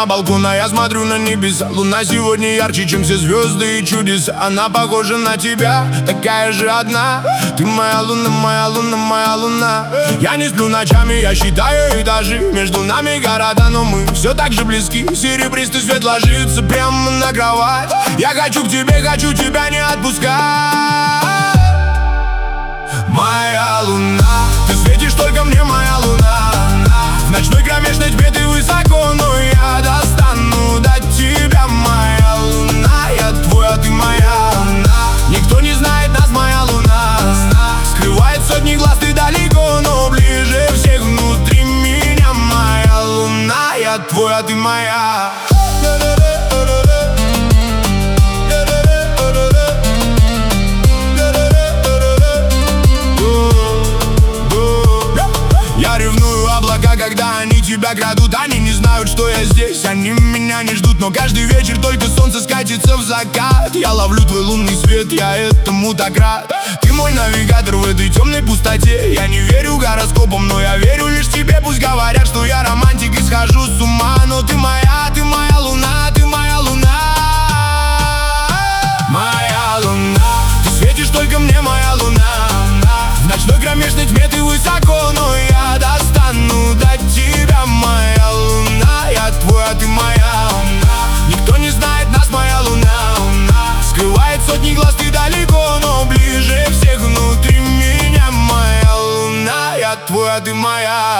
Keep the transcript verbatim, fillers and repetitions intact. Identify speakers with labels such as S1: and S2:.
S1: на балкон, а я смотрю на небеса. Луна сегодня ярче, чем все звезды и чудеса. Она похожа на тебя, такая же одна. Ты моя луна, моя луна, моя луна. Я не сплю ночами, я считаю этажи. Между нами города, но мы все так же близки. Серебристый свет ложится прямо на кровать. Я хочу к тебе, хочу тебя не отпускать. Моя луна, ты светишь только мне, моя луна. В ночной кромешной тьме ты высоко, но я достану до тебя. Моя луна, я твой, а ты моя луна. Никто не знает нас, моя луна. Скрывает сотни глаз, ты далеко, но ближе всех внутри меня. Моя луна, я твой, а ты моя. Когда они тебя крадут, они не знают, что я здесь. Они меня не ждут, но каждый вечер только солнце скатится в закат. Я ловлю твой лунный свет, я этому так рад. Ты мой навигатор в этой темной пустоте. Я не верю гороскопам, но я верю лишь тебе. Пусть говорят, что я романтик и схожу с ума, но ты моя, ты моя луна, ты моя луна. Моя луна, ты светишь только мне, моя луна. В ночной кромешной тьме ты высоко, но я достану до тебя. Моя луна, я твой, а ты моя луна. Никто не знает нас, моя луна. Скрывает сотни глаз, ты далеко, но ближе всех внутри меня. Моя луна, я твой, а ты моя.